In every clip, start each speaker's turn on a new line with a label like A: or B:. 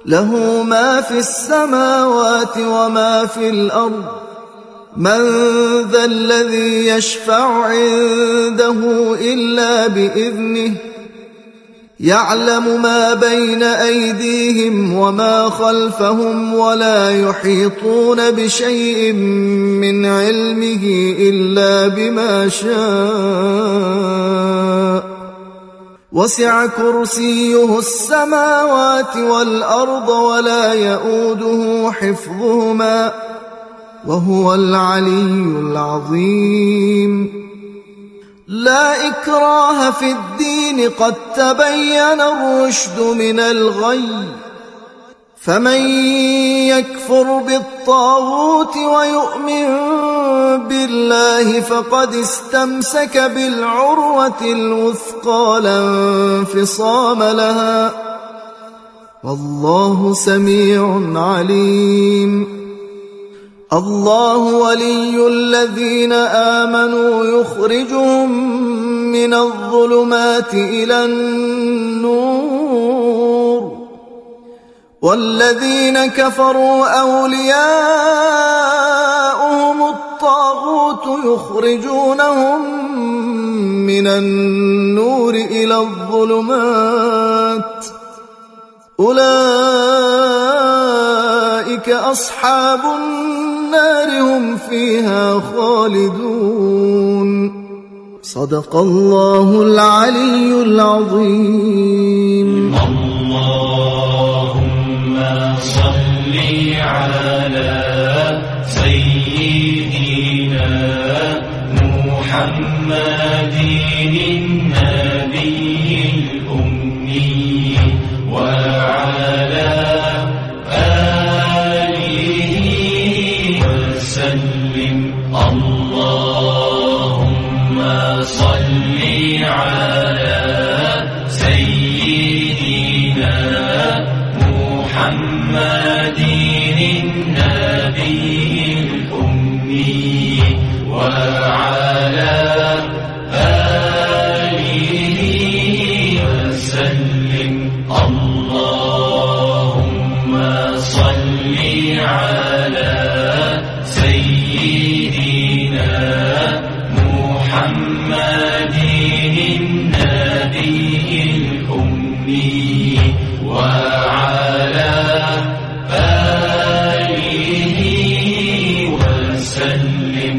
A: له ما في السماوات وما في الأرض من ذا الذي يشفع عنده إلا بإذنه يعلم ما بين أيديهم وما خلفهم ولا يحيطون بشيء من علمه إلا بما شاء وسع كرسيه السماوات والأرض ولا يؤوده حفظهما وهو العلي العظيم لا إكراه في الدين قد تبين الرشد من الغي فمن يكفر بالطاغوت ويؤمن بالله فقد استمسك بالعروة الوثقى لا انفصام لها والله سميع عليم الله ولي الذين آمنوا يخرجهم من الظلمات إلى النور والذين كفروا أولياؤهم الطاغوت يخرجونهم من النور إلى الظلمات أولئك أصحاب النار هم فيها خالدون صدق الله العلي العظيم
B: اللهم صل على سيدنا محمد النبي الأمي وعلى وسلم اللهم صل على سيدنا محمد النبي الأمي وعلى آله وسلم اللهم صل على سيدنا محمد النبي الأمي وعلى آله وسلم.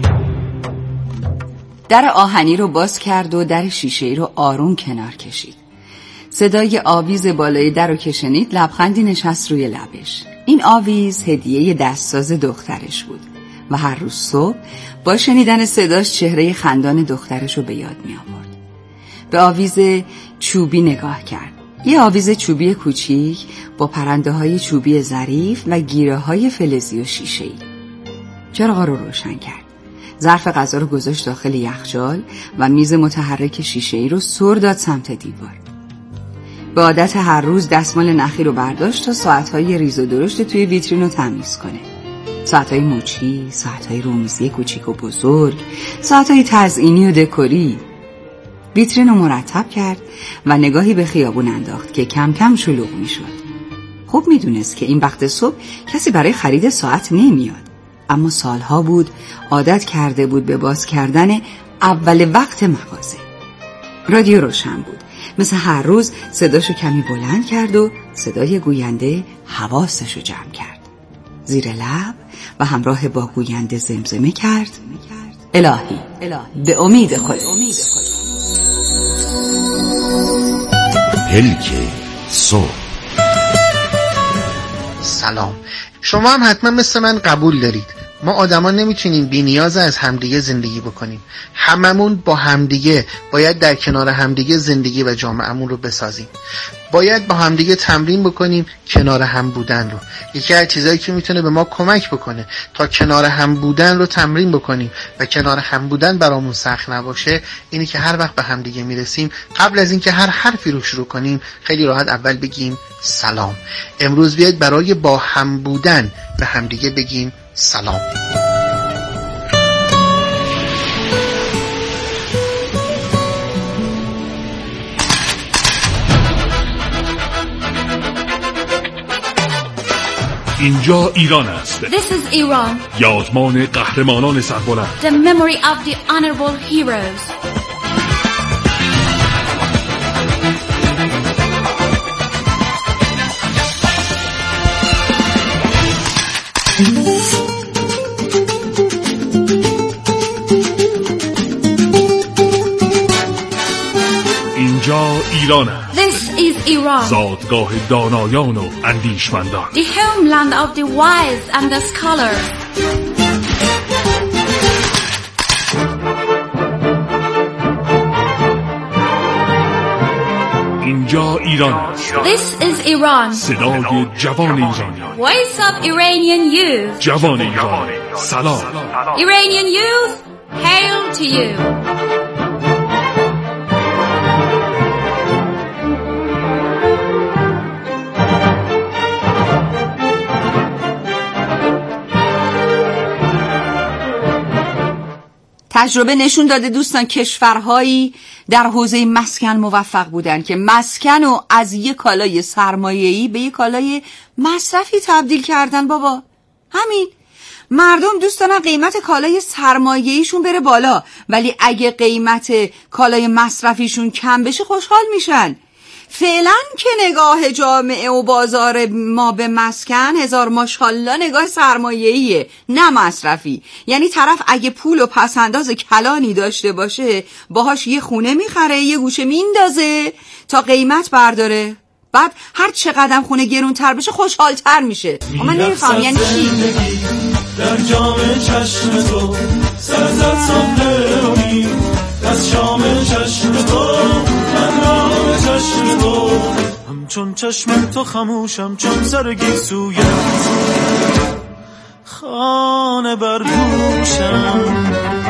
C: در آهنی رو باز کرد و در شیشه‌ای رو آروم کنار کشید. صدای آویز بالای در رو که شنید لبخندی نشست روی لبش. این آویز هدیه دستساز دخترش بود و هر روز صبح با شنیدن صداش چهره خندان دخترش رو به یاد می آورد. به آویز چوبی نگاه کرد. یه آویز چوبی کوچیک با پرنده های چوبی ظریف و گیره های فلزی و شیشه‌ای. چراغ رو روشن کرد. ظرف غذا رو گذاشت داخل یخچال و میز متحرک شیشه‌ای رو سر داد سمت دیوار. به عادت هر روز دستمال نخی رو برداشت تا ساعت‌های ریز و درشت توی ویترین رو تمیز کنه. ساعت‌های موچی، ساعت‌های رمزی کوچیک و بزرگ، ساعت‌های تزئینی و دکوری. ویترین رو مرتب کرد و نگاهی به خیابون انداخت که کم کم شلوغ می‌شد. خوب می‌دونست که این وقت صبح کسی برای خرید ساعت نمیاد، اما سالها بود عادت کرده بود به باز کردن اول وقت مغازه. رادیو روشن بود. مثل هر روز صداشو کمی بلند کرد و صدای گوینده حواسشو جمع کرد. زیر لب و همراه با گوینده زمزمه کرد: الهی به امید خود.
D: پلک صبح.
E: سلام. شما هم حتما مثل من قبول دارید ما آدما نمیتونیم بی نیاز از همدیگه زندگی بکنیم. هممون با همدیگه باید در کنار همدیگه زندگی و جامعه‌مون رو بسازیم. باید با همدیگه تمرین بکنیم کنار هم بودن رو. یکی از چیزایی که میتونه به ما کمک بکنه تا کنار هم بودن رو تمرین بکنیم و کنار هم بودن برامون سخت نباشه اینی که هر وقت به همدیگه میرسیم قبل از اینکه هر حرفی رو شروع کنیم خیلی راحت اول بگیم سلام. امروز بیاید برای با هم بودن به همدیگه بگیم سلام.
D: اینجا ایران است.
F: This is Iran.
D: یادمان قهرمانان سربلند.
F: The memory of the honorable heroes.
D: اینجا ایران است.
F: This is Iran.
D: زادگاه دانایان و اندیشمندان.
F: The homeland of the wise and the scholars.
D: اینجا ایران است.
F: This is Iran.
D: صدای جوان ایرانی.
F: Voice of Iranian youth.
D: جوان ایرانی. سلام.
F: Iranian youth, hail to you.
C: تجربه نشون داده دوستان کشورهایی در حوزه مسکن موفق بودن که مسکن رو از یک کالای سرمایه‌ای به یک کالای مصرفی تبدیل کردن. بابا همین مردم دوست دارن قیمت کالای سرمایه‌ایشون بره بالا، ولی اگه قیمت کالای مصرفیشون کم بشه خوشحال میشن. فعلا که نگاه جامعه و بازار ما به مسکن هزار ماشاءالله نگاه سرمایه‌ایه نه مصرفی. یعنی طرف اگه پول و پسنداز کلانی داشته باشه باهاش یه خونه میخره، یه گوشه میندازه تا قیمت برداره، بعد هر چقدر خونه گرونتر بشه خوشحالتر میشه. من نمیفهم یعنی چی؟
G: در جام چشم تو سرزد صبحانی، از شام چشم تو من رام چشم تو، همچون چشم تو خموشم چون سر گیسویت، خانه بر دوشم.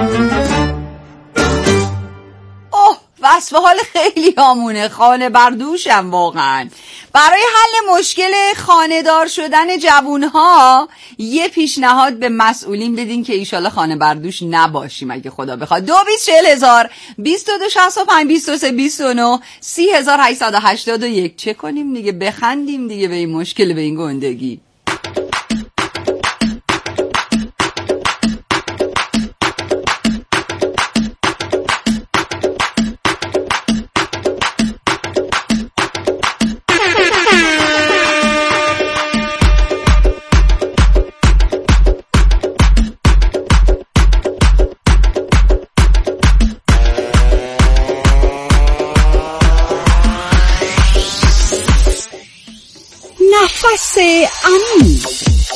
C: وصف حال خیلی همونه، خانه بردوشم. واقعا برای حل مشکل خانه‌دار شدن جوونها یه پیشنهاد به مسئولین بدین که ایشالله خانه بردوش نباشیم اگه خدا بخواد. 224000 2265 23 29 3881. چه کنیم دیگه؟ بخندیم دیگه به این مشکل، به این گندگی. نفس عمیق.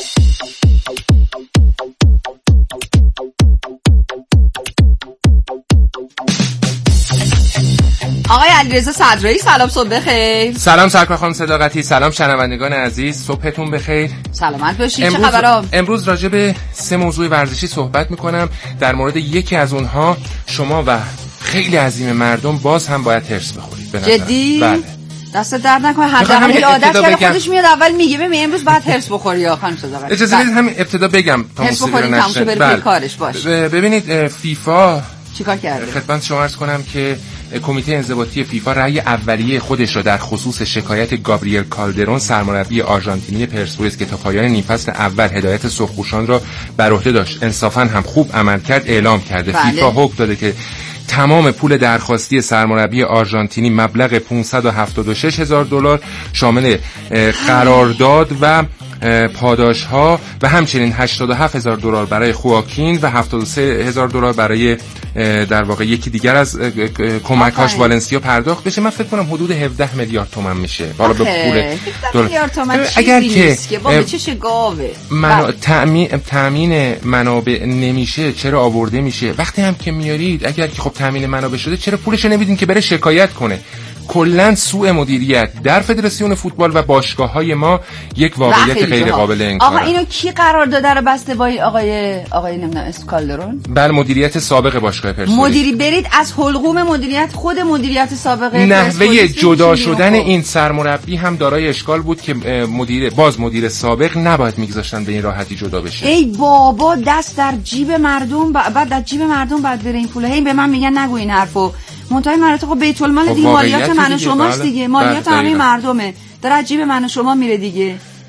C: آقای علیرضا صدرایی سلام، صبح بخیر.
H: سلام سرکار خانم صداقتی، سلام شنوندگان عزیز، صبحتون بخیر.
C: سلامت باشید. چه خبرها؟
H: امروز راجع به 3 موضوع ورزشی صحبت میکنم. در مورد یکی از اونها شما و خیلی عظیم مردم باز هم باید هرس بخورید.
C: جدی؟
H: بله.
C: دست درد نکنه. حداقل عادت کرده خودش میاد اول میگه ببین امروز باید هرس بخوری یا خانم صداقتی.
H: اجازه بدید همین ابتدا بگم تا موسیقی رو نشه.
C: کارش باش.
H: ببینید فیفا
C: چیکار کرده؟
H: خدمت شما عرض کنم که کمیته انضباطی فیفا رأی اولیه خودش را در خصوص شکایت گابریل کالدرون سرمربی آرژانتینی پرسپولیس که تا پایان نیم فصل اول هدایت سرخپوشان را بر عهده داشت انصافا هم خوب عمل کرد اعلام کرده.
C: بله.
H: فیفا حکم داده که تمام پول درخواستی سرمربی آرژانتینی مبلغ $576,000 شامل قرارداد و پاداش‌ها و همچنین $87,000 برای خواکین و $73,000 برای در واقع یکی دیگر از کمک‌هاش والنسیا پرداخت بشه. من فکر کنم حدود 17 میلیارد تومان میشه. حالا به پول
C: میلیارد تومان
H: اگر که
C: با چش گاوه
H: تامین منابع نمیشه چرا آورده میشه؟ وقتی هم که میارید اگر که خب تامین منابع شده چرا پولش نمیدین که بره شکایت کنه؟ کلاً سوء مدیریت در فدراسیون فوتبال و باشگاه‌های ما یک واقعیت غیر قابل انکاره.
C: آقا اینو کی قرار داده رو بسته با آقای نمیدونم اسکالدرون؟
H: بله مدیریت سابق باشگاه پرسپولیس.
C: مدیری برید از حلقوم مدیریت خود مدیریت سابق
H: نحوه جدا شدن این سرمربی هم دارای اشکال بود که مدیر سابق نباید میگذاشتن به این راحتی جدا بشه.
C: ای بابا دست در جیب مردم بعد در جیب مردم بعد بره این پول. هی به من میگن نگو این حرفو. منتهای مراتب خب بیت المال دیگه، مالیات من و شماست دیگه، مالیات همه مردمه، داره از جیب من و شما میره دیگه.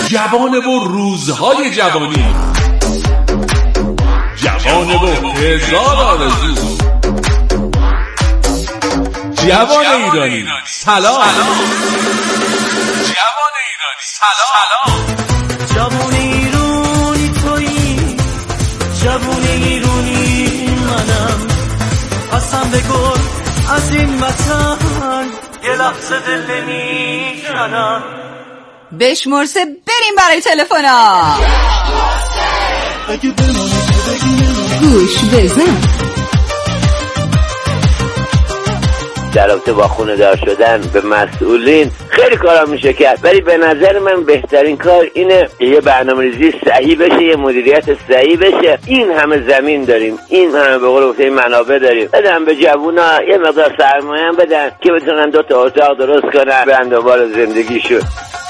D: جوانه و روزهای جوانی، جوانه و هزار آرزو. جوان ایرانی سلام. جوان ایرانی سلام.
G: جوان ایرانی تویی، جوان ایرانی منم، قسم به گل از این وطن یه لحظه دل نمیکنم.
C: بشمرسه بریم برای تلفنا. گوش بزن.
I: در رابطه با خونه دار شدن به مسئولین خیلی کارا میشه کرد، ولی به نظر من بهترین کار اینه یه برنامه‌ریزی صحیح بشه، یه مدیریت صحیح بشه. این همه زمین داریم، این همه به قول گفته منابع داریم، بدن به جوونا یه مقدار سرمایه هم بدن که بتونن 2 تا اتاق درست کنن به اندوار زندگیشون.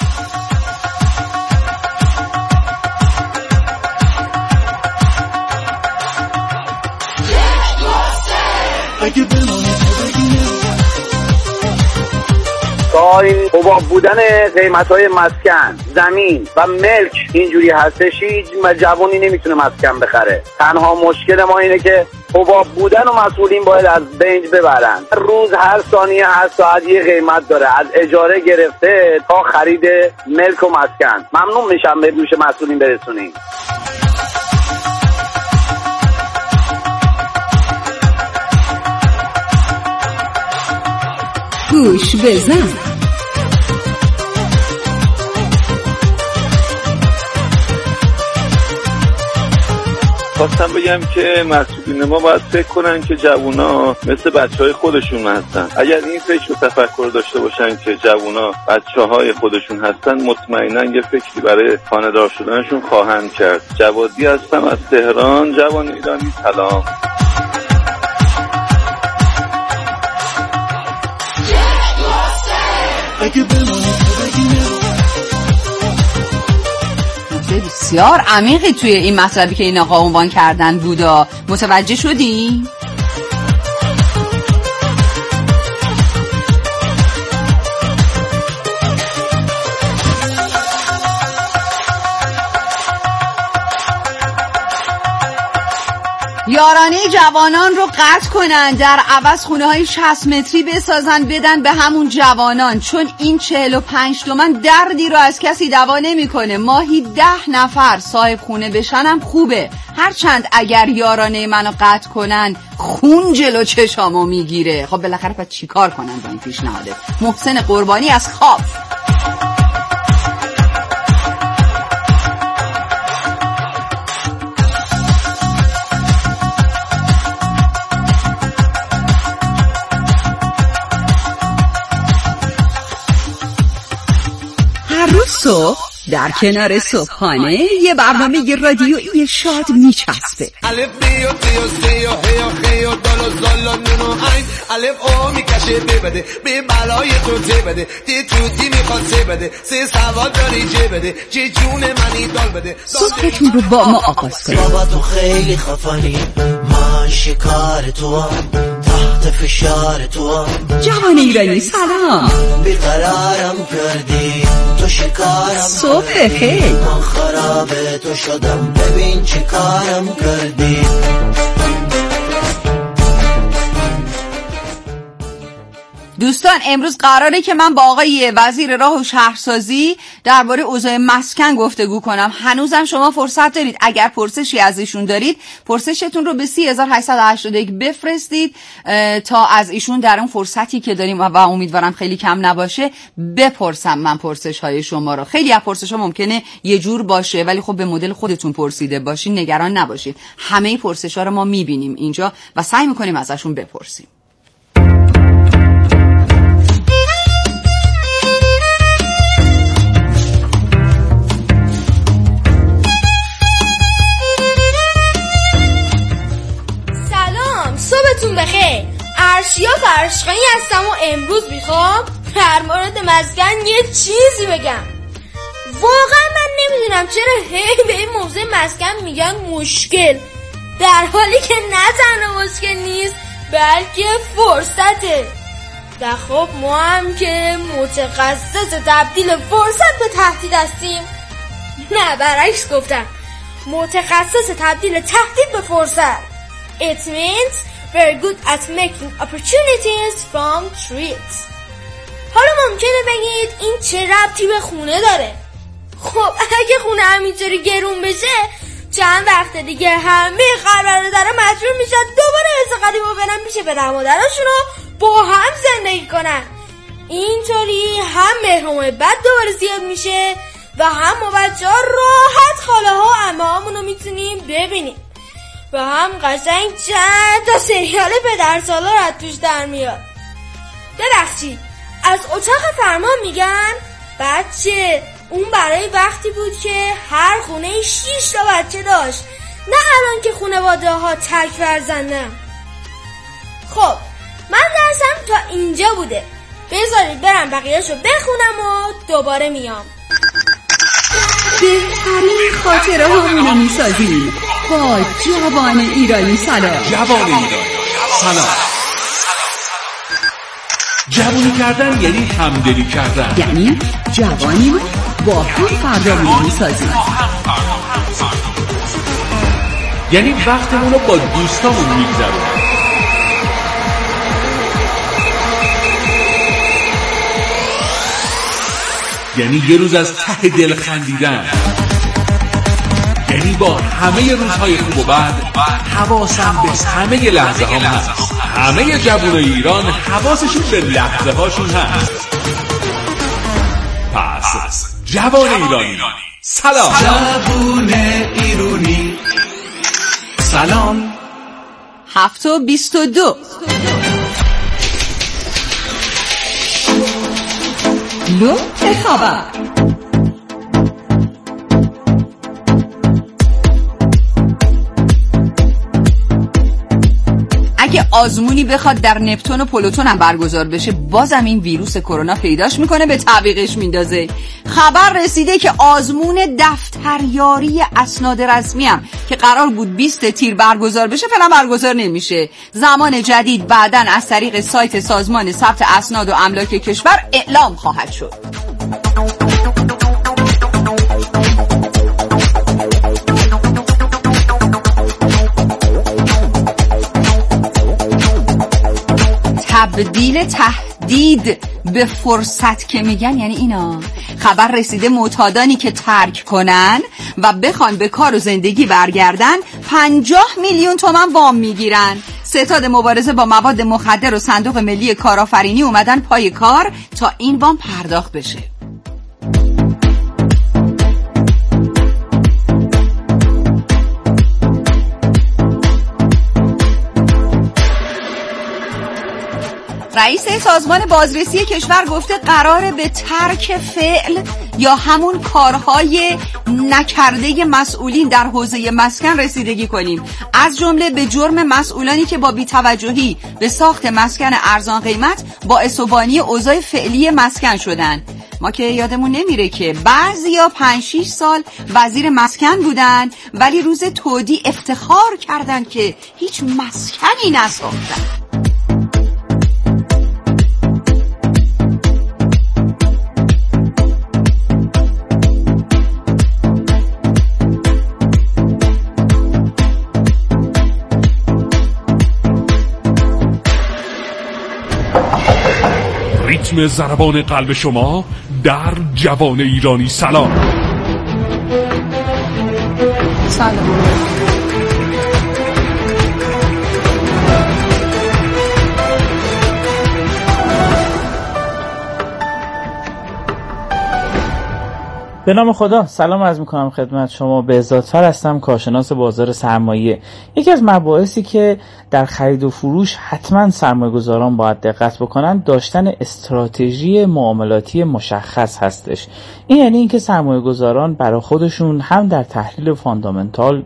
J: تا این حباب بودن قیمت‌های مسکن، زمین و ملک اینجوری هستش، هیچ جوانی نمیتونه مسکن بخره. تنها مشکل ما اینه که حباب بودن و مسئولین باید از بین ببرن. روز هر ثانیه هر ساعت یه قیمت داره، از اجاره گرفته تا خرید ملک و مسکن. ممنون میشم به دوش مسئولین برسونیم.
C: گوش بزن.
K: خواستم بگم که مسئولین ما باید فکر کنن که جوونا مثل بچهای خودشون هستن. اگر این فکر و تفکر داشته باشن که جوونا بچهای خودشون هستن، مطمئنا یه فکری برای خانه‌دار شدنشون خواهند کرد. جوادی هستم از تهران. جوان ایرانی سلام.
C: بسیار عمیقی توی این مطلبی که این آقا عنوان کردن بودا. متوجه شدی؟ یارانه جوانان رو قطع کنن، در عوض خونه های 60 متری بسازن بدن به همون جوانان، چون این 45 تومن دردی رو از کسی دوا نمیکنه. ماهی 10 نفر صاحب خونه بشنم خوبه، هرچند اگر یارانه منو قطع کنن خون جلو چشامو میگیره. خب بالاخره پس چی کار کنن با این پیشنهاده؟ محسن قربانی از خواب. صبح در کنار صبحانه یه برنامه رادیویی شاد میچسبه.
L: الف بی و تی و سی و هی و خی و دال و زال و نون و عین، الف او میکشه ببده به بلای تو تی بده، تی توتی میخواد تی بده، سه سواد داری جه بده، چه جون منی دال بده.
C: صبحتون رو با ما آغاز کنید.
M: بابا تو خیلی خفنی، من شکار تو، تحت فشار تو.
C: جوان ایرانی سلام.
M: بیقرارم کردی تو شکارم،
C: صبح خیر.
M: من خراب تو شدم، ببین چه کارم کردی.
C: دوستان امروز قراره که من با آقای وزیر راه و شهرسازی درباره اوضاع مسکن گفتگو کنم. هنوزم شما فرصت دارید، اگر پرسشی از ایشون دارید پرسشتون رو به 3881 بفرستید تا از ایشون در اون فرصتی که داریم و امیدوارم خیلی کم نباشه بپرسم من پرسش های شما رو. خیلی از پرسش ها ممکنه یه جور باشه ولی خب به مدل خودتون پرسیده باشین، نگران نباشید. همه پرسش ها رو ما میبینیم اینجا و سعی میکنیم ازشون بپرسیم.
F: صبحتون بخیر. ارشیا فرشقانی هستم و امروز میخوام در مورد مسکن یه چیزی بگم. واقعا من نمیدونم چرا هی به این موضوع مسکن میگن مشکل، در حالی که نه تنها مشکل نیست بلکه فرصته. و خب ما هم که متخصص تبدیل فرصت به تهدید هستیم نه برعکس گفتم، متخصص تبدیل تهدید به فرصت. It means very good at making opportunities from threats. حالا ممکنه بگید این چه ربطی به خونه داره؟ خب اگه خونه همینطوری گرون بشه چند وقت دیگه همه خبرنگارا مجبور میشن دوباره مثل قدیما برن پیش پدر مادراشون رو با هم زندگی کنن. اینطوری هم مهر و محبت دوباره زیاد میشه و هم ما بچه‌ها راحت خاله ها و عمه هامون رو میتونیم ببینیم و هم قشنگ چند تا سریال پدرسالار از توش در میاد. ببخشید از اتاق فرمان میگن بچه اون برای وقتی بود که هر خونه 6 تا بچه داشت، نه الان که خانواده ها تک فرزندن. خب من درسم تا اینجا بوده، بذارید برم بقیه‌شو بخونم و دوباره میام.
C: بهترین خاطره همونو میسازیم با جوان ایرانی سلام.
D: جوان ایرانی سلام. جوانی کردن یعنی همدلی کردن،
C: یعنی جوانی با هم فردامونو میسازیم،
D: یعنی وقتمونو با دوستامون میگذرونیم، یعنی یه روز از ته دل خندیدن، یعنی با همه روزهای خوب و بد حواسم به همه لحظه هام هست. همه جوانای ایران حواسشون به لحظه هاشون هست. پس جوان ایرانی سلام.
B: جوان ایرانی سلام.
C: 7:22 لطف خبر. اگه آزمونی بخواد در نپتون و پلوتون هم برگزار بشه بازم این ویروس کرونا پیداش میکنه به تعویقش میندازه. خبر رسیده که آزمون دفتریاری اسناد رسمی هم که قرار بود 20 تیر برگزار بشه فعلا برگزار نمیشه. زمان جدید بعداً از طریق سایت سازمان ثبت اسناد و املاک کشور اعلام خواهد شد. تبدیل تهدید به فرصت که میگن یعنی اینا. خبر رسیده معتادانی که ترک کنن و بخوان به کار و زندگی برگردن 50 میلیون تومان وام میگیرن. ستاد مبارزه با مواد مخدر و صندوق ملی کارآفرینی اومدن پای کار تا این وام پرداخت بشه. رئیس سازمان بازرسی کشور گفته قراره به ترک فعل یا همون کارهای نکرده مسئولین در حوزه مسکن رسیدگی کنیم، از جمله به جرم مسئولانی که با بی‌توجهی به ساخت مسکن ارزان قیمت باعث و بانی اوضاع فعلی مسکن شدن. ما که یادمون نمیره که بعضیا 5-6 سال وزیر مسکن بودن ولی روز تودی افتخار کردن که هیچ مسکنی نساختن.
D: ریتم ضربان قلب شما در جوان ایرانی سلام.
C: سلام.
N: به نام خدا سلام عرض میکنم خدمت شما. بهزادفر هستم، کارشناس بازار سرمایه. یکی از مباحثی که در خرید و فروش حتما سرمایه‌گذاران باید دقت بکنن داشتن استراتژی معاملاتی مشخص هستش. این یعنی اینکه سرمایه‌گذاران برای خودشون هم در تحلیل فاندامنتال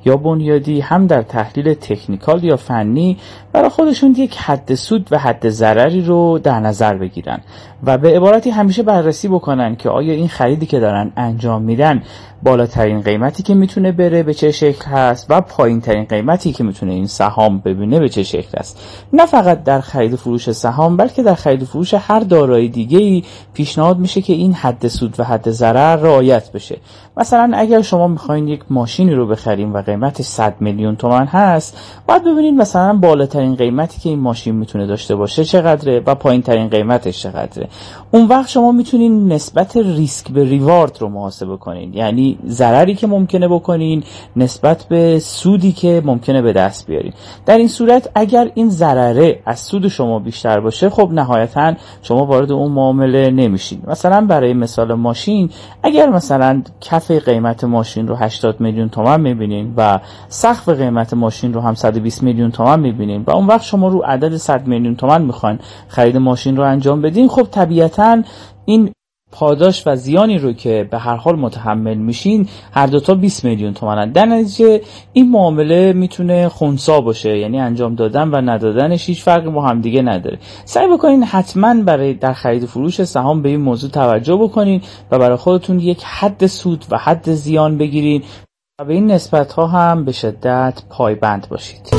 N: یا بنیادی، هم در تحلیل تکنیکال یا فنی برای خودشون یک حد سود و حد ضرری رو در نظر بگیرن و به عبارتی همیشه بررسی بکنن که آیا این خریدی که دارن انجام میدن بالاترین قیمتی که میتونه بره به چه شکل هست و پایین ترین قیمتی که میتونه این سهام ببینه به چه شکل است. نه فقط در خرید و فروش سهام، بلکه در خرید و فروش هر دارایی دیگه‌ای پیشنهاد میشه که این حد سود و حد ضرر رعایت بشه. مثلا اگر شما میخواین یک ماشینی رو بخریم و قیمتش 100 میلیون تومان هست، باید ببینید مثلا بالاترین قیمتی که این ماشین میتونه داشته باشه چقدره و پایین ترین قیمتش چقدره. اون وقت شما میتونین نسبت ریسک به ریوارد رو محاسبه کنین، یعنی ضرری که ممکنه بکنین نسبت به سودی که ممکنه به دست بیارین. در این صورت اگر این ضرره از سود شما بیشتر باشه، خب نهایتاً شما وارد اون معامله نمیشین. مثلا برای مثال ماشین، اگر مثلا کف قیمت ماشین رو 80 میلیون تومان میبینین و سقف قیمت ماشین رو هم 120 میلیون تومان میبینین و اون وقت شما رو عدد 100 میلیون تومان میخواین خرید ماشین رو انجام بدین، خب طبیعتاً این پاداش و زیانی رو که به هر حال متحمل میشین هر دوتا 20 میلیون تومانن. در نتیجه این معامله میتونه خنثی باشه، یعنی انجام دادن و ندادنش هیچ فرقی با هم دیگه نداره. سعی بکنین حتما برای در خرید و فروش سهام به این موضوع توجه بکنین و برای خودتون یک حد سود و حد زیان بگیرین و به این نسبت ها هم به شدت پایبند باشید.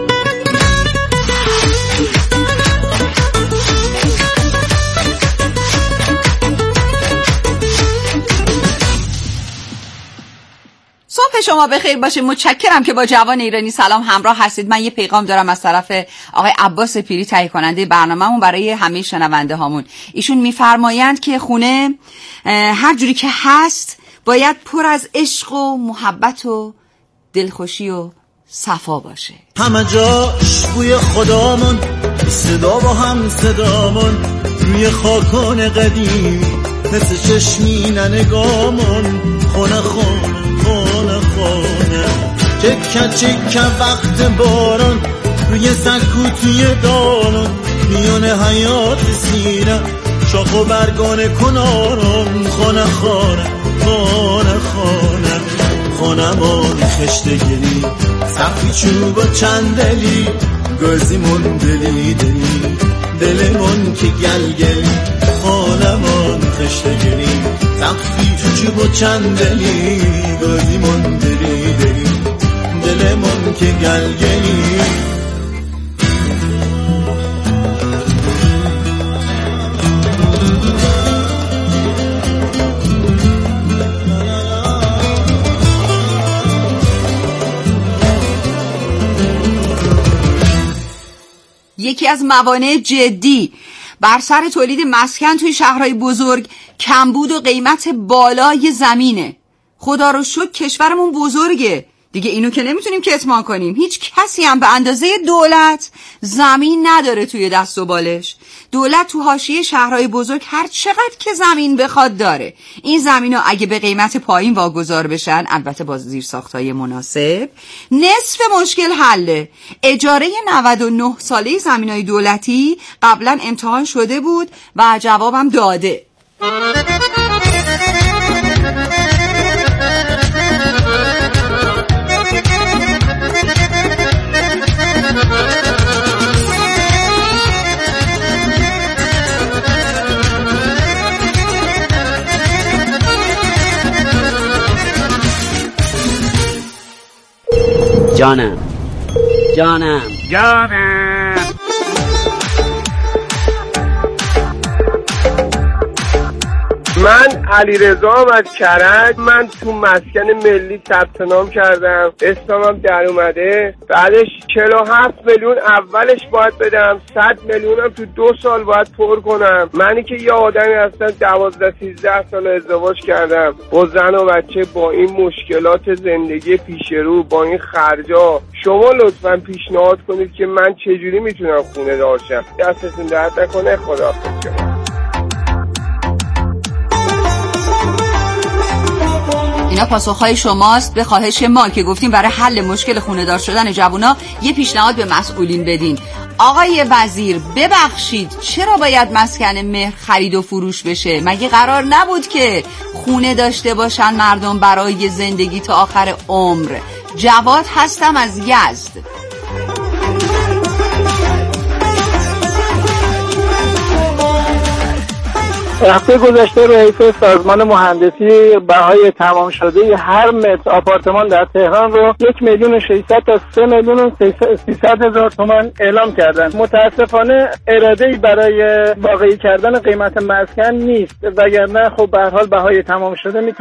C: صبح شما بخیر باشه. متشکرم که با جوان ایرانی سلام همراه هستید. من یه پیغام دارم از طرف آقای عباس پیری، تهیه کننده برنامه‌مون برای همه شنونده هامون. ایشون میفرمایند که خونه هر جوری که هست باید پر از عشق و محبت و دلخوشی و صفا باشه.
A: همه جاش بوی خدامون، صدا با هم صدامون، روی خاکان قدیم مثل چشمین نگامون، خونه خونه خونه خونه، چکه چکه وقت باران، روی سکوتی دانون، میون حیات سینه شاخ و برگان کنارون، خونه خونه خونه خونه، خونمون خشتگیری سقفی چوب و چندلی، گازیمون دلی دلی، دلمون که گلگلی، خونمون خشتگیری سقفی چوب و چندلی، گازیمون دلی دلی، دلمون که گلگلی.
C: یکی از موانع جدی بر سر تولید مسکن توی شهرهای بزرگ کمبود و قیمت بالای زمینه. خدا رو شکر کشورمون بزرگه دیگه، اینو که نمیتونیم کتمان کنیم. هیچ کسی هم به اندازه دولت زمین نداره توی دست و بالش. دولت تو حاشیه شهرهای بزرگ هر چقدر که زمین بخواد داره. این زمینا اگه به قیمت پایین واگذار بشن، البته با زیرساخت‌های مناسب، نصف مشکل حله. اجاره 99 ساله زمینای دولتی قبلا امتحان شده بود و جوابم داده.
O: جانم جانم
B: جانم
P: من علیرضام از کرج. من تو مسکن ملی ثبت نام کردم، اسمم در اومده. بعدش 47 میلیون اولش باید بدم، 100 میلیونم تو 2 سال باید پر کنم. منی که یه آدمی هستم 12-13 سال ازدواج کردم با زن و بچه، با این مشکلات زندگی پیش رو، با این خرجا، شما لطفا پیشنهاد کنید که من چجوری میتونم خونه داشتم. دستتون درد نکنه. خداحافظ.
C: اینا پاسخهای شماست به خواهش ما که گفتیم برای حل مشکل خونه‌دار شدن جوونا یه پیشنهاد به مسئولین بدین. آقای وزیر ببخشید، چرا باید مسکن مهر خرید و فروش بشه؟ مگه قرار نبود که خونه داشته باشن مردم برای زندگی تا آخر عمر؟ جواد هستم از یزد.
Q: هفته گذشته رئیس سازمان مهندسی بهای تمام شده هر متر آپارتمان در تهران رو 1,600,000 تا 3,300,000 تومان اعلام کردن. متاسفانه اراده‌ای برای واقعی کردن قیمت مسکن نیست، وگرنه خب به هر حال بهای تمام شده